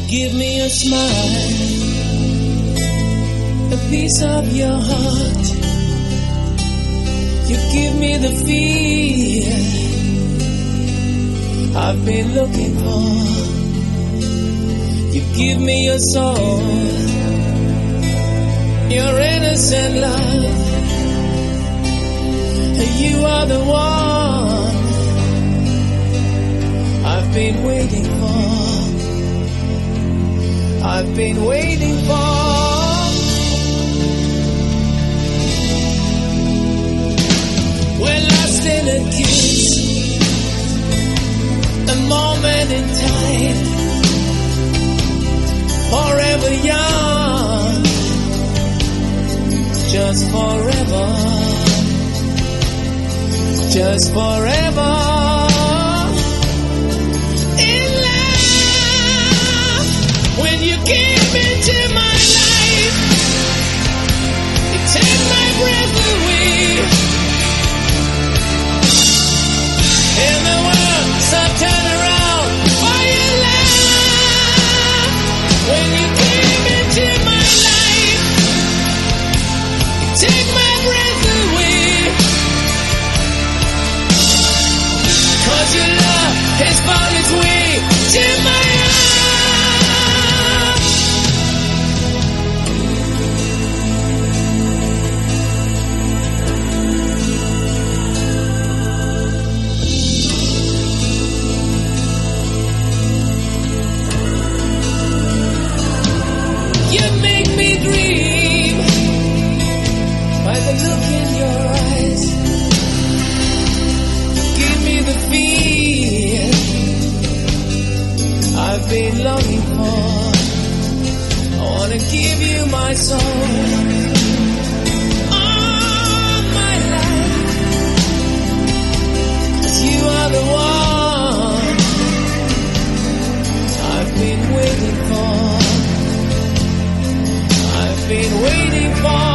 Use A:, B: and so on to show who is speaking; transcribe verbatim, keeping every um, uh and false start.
A: give me a smile, a piece of your heart. You give me the feel I've been looking for. You give me your soul, your innocent love. You are the one I've been waiting for. I've been waiting for. We're lost in a kiss, a moment in time, forever young, just forever, just forever. When you came into my life, you take my breath away, and the world started turning around for your love. When you came into my life, you take my breath away, 'cause your love has found its way to my heart. Look in your eyes, give me the feel I've been longing for. I wanna give you my soul, all my life, 'cause you are the one I've been waiting for. I've been waiting for.